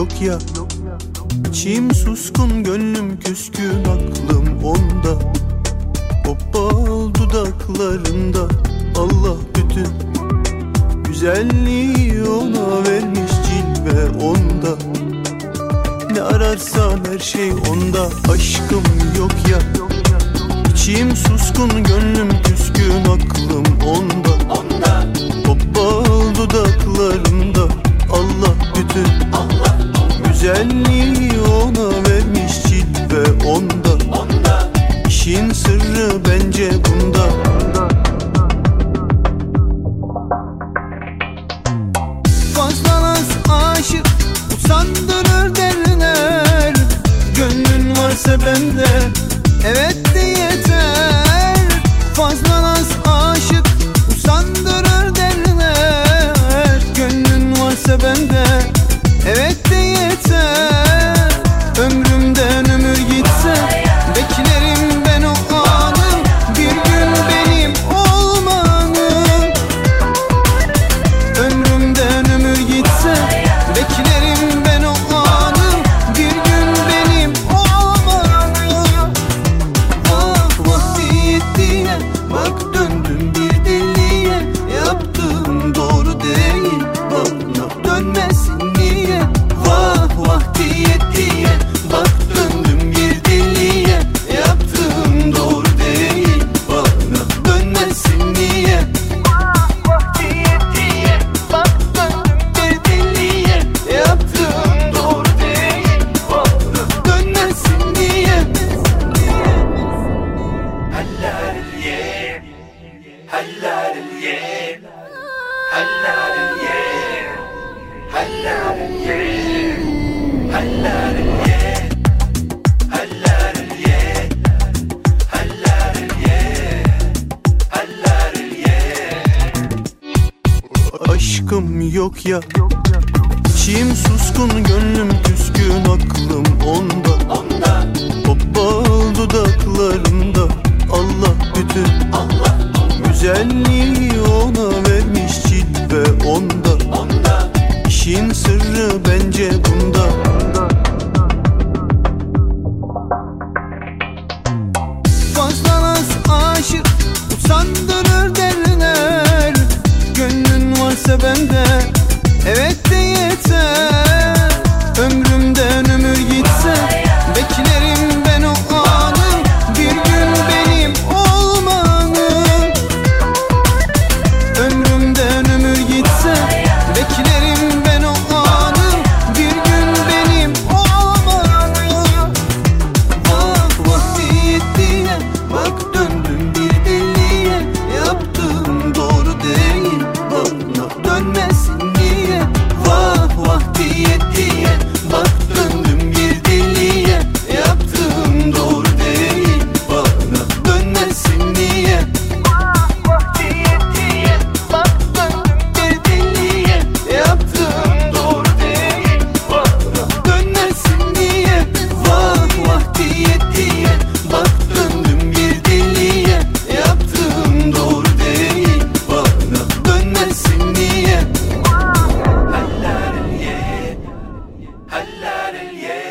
yok ya. İçim suskun, gönlüm küskün, aklım onda. O bal dudaklarında Allah bütün güzelliği ona vermiş, cilve onda. Ne ararsan her şey onda, aşkım yok ya. İçim suskun, gönlüm küskün, aklım onda. O bal dudaklarında Allah bütün güzelliği ona vermiş, cilve onda. İşin sırrı bence bunda. Fazla naz aşık usandırır derler. Gönlün varsa bende evet de yeter. Fazla naz aşık usandırır derler. Gönlün varsa bende evet de yeter. Ömrümden ömür gitse beklerim ben o anı, bir gün benim olmanı. Ömrümden ömür gitse beklerim ben o anı, bir gün benim olmanı. Ah vakti yettiğine bak, döndüm bir deliye. Yaptığım doğru değil, bana dönmesin niye? Vah vakti yettiğine bak, döndüm bir deliye. Yaptığım doğru değil, bana dönmesin niye? Vakti yettiğine bak, döndüm bir deliye. Yaptığım doğru değil, bana dönmesin niye? Aşkım yok ya. İçim suskun, gönlüm küskün, aklım onda. O bal dudaklarında Allah bütün güzelliği ona vermiş, cilve onda. İşin sırrı bence bunda. Fazla naz aşık usandırır derler. Gönlün varsa bende evet de yeter. Ömrümden ömür gitse beklerim ben o anı, bir gün benim olmanı. Ömrümden ömür gitse beklerim ben o anı, bir gün benim olmanı. Ah vakti yettiğine bak, döndüm bir deliye. Yaptığım doğru değil, bana dönmesin niye? Vah vakti yettiğine bak, döndüm bir deliye. Yaptığım doğru değil, bana dönmesin niye? Vakti yettiğine bak, döndüm bir deliye. Yaptığım doğru değil, bana dönmesin niye? Vah vakti yettiğine bak, döndüm bir deliye. Yaptığım doğru değil, bana dönmesin niye? Hallariye